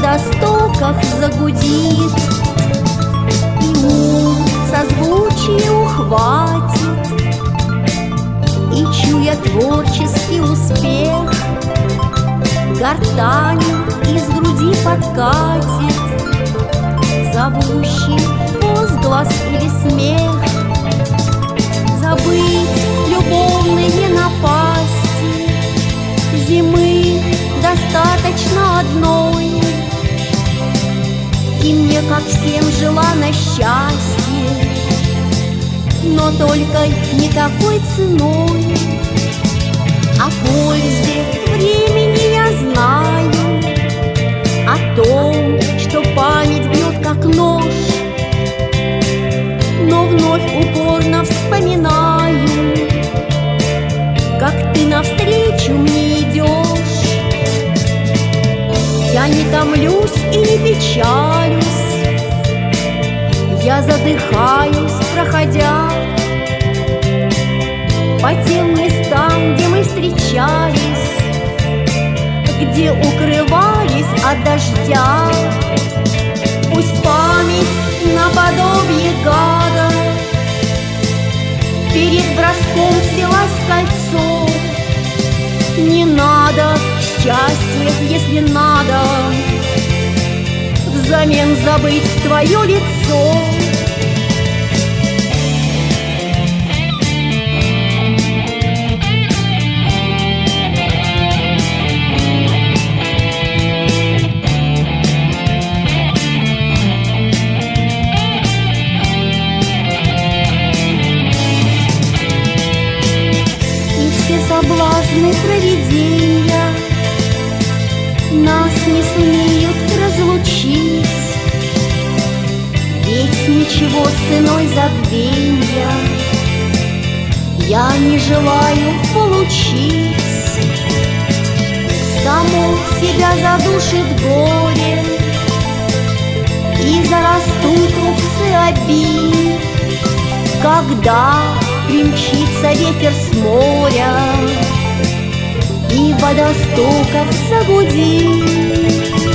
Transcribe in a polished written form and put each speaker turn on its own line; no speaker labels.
водостоках загудит, и созвучие ухватит, и, чуя творческий успех, гортанью из груди подкатит зовущий возглас или смех. Забыть любовные напасти, зимы достаточно одной, и мне, как всем, желано счастье, но только не такой ценой. О пользе времени я знаю, о том, что память бьет как нож, но вновь упорно вспоминаю, как ты навстречу мне идешь. Я не томлюсь и не печалюсь, я задыхаюсь, проходя по тем местам, где мы встречались, где укрывались от дождя. Пусть память наподобие гада перед броском снялась в кольцо. Не надо счастья, если надо взамен забыть твое лицо. Соблазны провиденья нас не сумеют разлучить, ведь ничего ценой забвенья я не желаю получить. Само себя задушит горе, и зарастут рубцы обид, когда примчится ветер с моря и водостоков загудит.